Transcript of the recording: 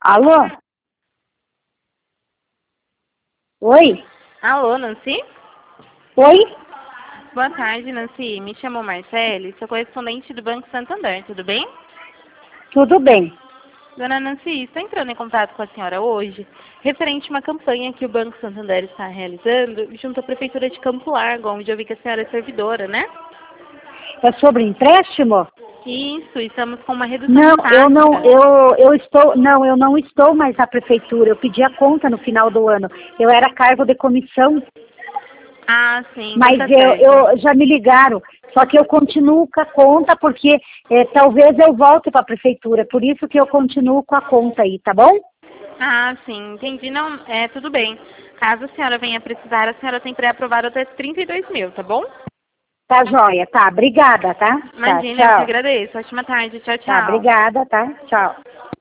Alô? Oi? Alô, Nancy? Oi? Boa tarde, Nancy. Me chamo Marcele, sou correspondente do Banco Santander, tudo bem? Tudo bem. Dona Nancy, estou entrando em contato com a senhora hoje, referente a uma campanha que o Banco Santander está realizando junto à Prefeitura de Campo Largo, onde eu vi que a senhora é servidora, né? É sobre empréstimo? Isso, estamos com uma redução Não, de taxa. eu não estou mais na prefeitura. Eu pedi a conta no final do ano. Eu era cargo de comissão, Ah, sim, então mas tá certo. eu já me ligaram. Só que eu continuo com a conta porque talvez eu volte para a prefeitura. Por isso que eu continuo com a conta aí, tá bom? Ah, sim, entendi. Não, tudo bem. Caso a senhora venha precisar, a senhora tem pré-aprovado até 32 mil, tá bom? Tá joia, tá. Obrigada, tá? Tá, Imagina, eu que tchau. agradeço. Ótima tarde. Tchau, Tá, tchau. obrigada, tá? Tchau.